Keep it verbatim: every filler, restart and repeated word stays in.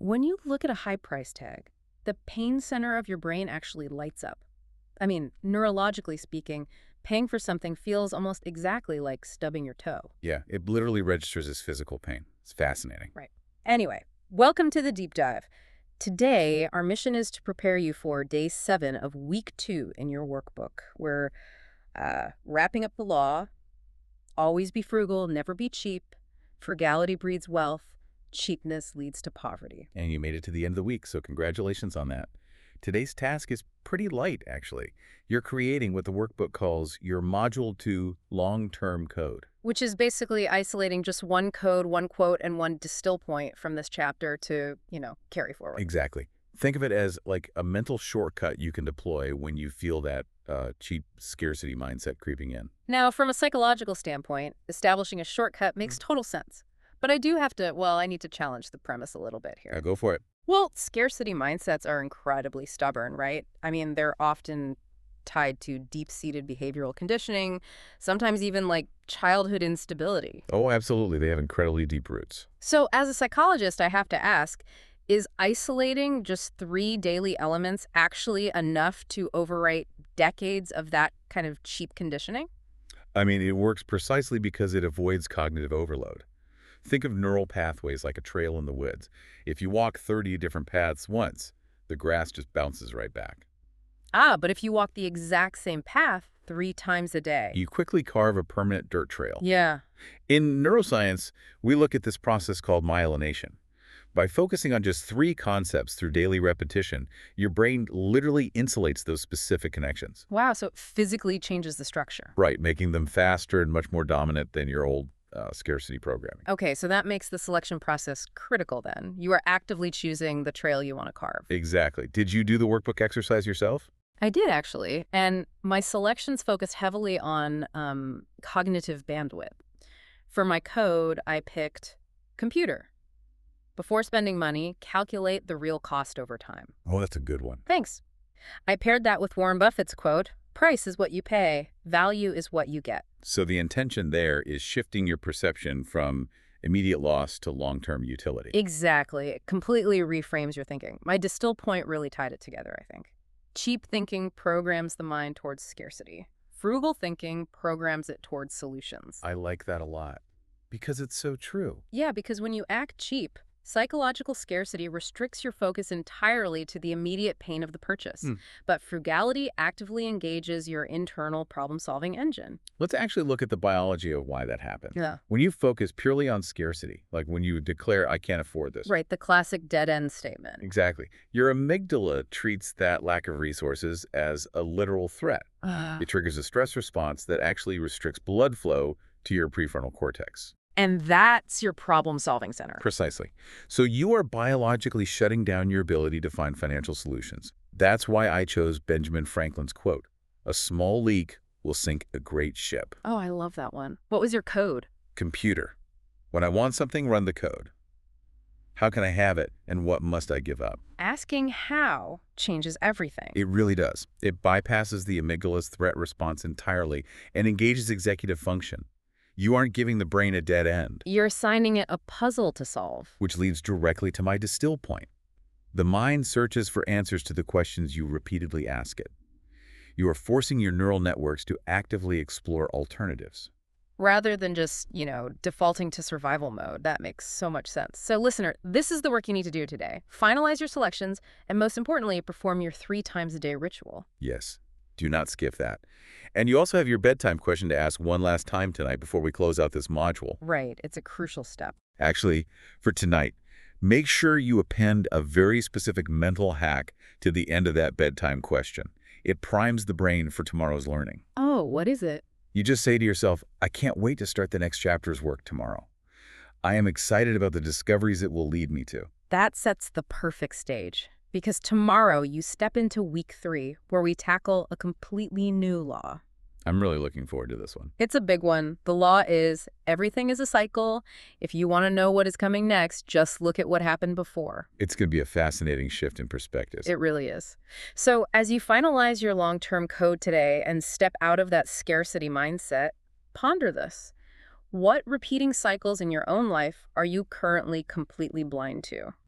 When you look at a high price tag, the pain center of your brain actually lights up. I mean, neurologically speaking, paying for something feels almost exactly like stubbing your toe. Yeah, it literally registers as physical pain. It's fascinating. Right. Anyway, welcome to the deep dive. Today, our mission is to prepare you for day seven of week two in your workbook. We're uh, wrapping up the law, always be frugal, never be cheap, frugality breeds wealth, cheapness leads to poverty. And you made it to the end of the week, so congratulations on that. Today's task is pretty light, actually. You're creating what the workbook calls your Module two long-term code. Which is basically isolating just one code, one quote, and one distill point from this chapter to, you know, carry forward. Exactly. Think of it as like a mental shortcut you can deploy when you feel that uh, cheap scarcity mindset creeping in. Now, from a psychological standpoint, establishing a shortcut makes total sense. But I do have to, well, I need to challenge the premise a little bit Now here. go for it. Well, scarcity mindsets are incredibly stubborn, right? I mean, they're often tied to deep-seated behavioral conditioning, sometimes even like childhood instability. Oh, absolutely. They have incredibly deep roots. So as a psychologist, I have to ask, is isolating just three daily elements actually enough to overwrite decades of that kind of cheap conditioning? I mean, it works precisely because it avoids cognitive overload. Think of neural pathways like a trail in the woods. If you walk thirty different paths once, the grass just bounces right back. Ah, but if you walk the exact same path three times a day. You quickly carve a permanent dirt trail. Yeah. In neuroscience, we look at this process called myelination. By focusing on just three concepts through daily repetition, your brain literally insulates those specific connections. Wow, so it physically changes the structure. Right, making them faster and much more dominant than your old uh, scarcity programming. Okay, so that makes the selection process critical then. You are actively choosing the trail you want to carve. Exactly. Did you do the workbook exercise yourself? I did actually, and my selections focused heavily on um, cognitive bandwidth. For my code, I picked computer. Before spending money, calculate the real cost over time. Oh, that's a good one. Thanks. I paired that with Warren Buffett's quote, price is what you pay, value is what you get. So the intention there is shifting your perception from immediate loss to long-term utility. Exactly. It completely reframes your thinking. My distill point really tied it together, I think. Cheap thinking programs the mind towards scarcity. Frugal thinking programs it towards solutions. I like that a lot because it's so true. Yeah, because when you act cheap, psychological scarcity restricts your focus entirely to the immediate pain of the purchase. Hmm. But frugality actively engages your internal problem-solving engine. Let's actually look at the biology of why that happens. Yeah. When you focus purely on scarcity, like when you declare, I can't afford this. Right, the classic dead-end statement. Exactly. Your amygdala treats that lack of resources as a literal threat. Uh, It triggers a stress response that actually restricts blood flow to your prefrontal cortex. and that's your problem-solving center. Precisely. So you are biologically shutting down your ability to find financial solutions. That's why I chose Benjamin Franklin's quote, a small leak will sink a great ship. Oh, I love that one. What was your code? Computer. When I want something, run the code. How can I have it, and what must I give up? Asking how changes everything. It really does. It bypasses the amygdala's threat response entirely and engages executive function. You aren't giving the brain a dead end, You're assigning it a puzzle to solve. which leads directly to my distill point. The mind searches for answers to the questions you repeatedly ask it. You are forcing your neural networks to actively explore alternatives. Rather than just, you know, defaulting to survival mode. That makes so much sense. So listener, this is the work you need to do today. Finalize your selections, and most importantly, perform your three times a day ritual. Yes, do not skip that. And you also have your bedtime question to ask one last time tonight before we close out this module. Right, it's a crucial step. Actually, for tonight, make sure you append a very specific mental hack to the end of that bedtime question. It primes the brain for tomorrow's learning. Oh, what is it? You just say to yourself, I can't wait to start the next chapter's work tomorrow. I am excited about the discoveries it will lead me to. That sets the perfect stage. Because tomorrow you step into week three, where we tackle a completely new law. I'm really looking forward to this one. It's a big one. The law is everything is a cycle. If you want to know what is coming next, just look at what happened before. It's going to be a fascinating shift in perspectives. It really is. So as you finalize your long-term code today and step out of that scarcity mindset, ponder this. What repeating cycles in your own life are you currently completely blind to?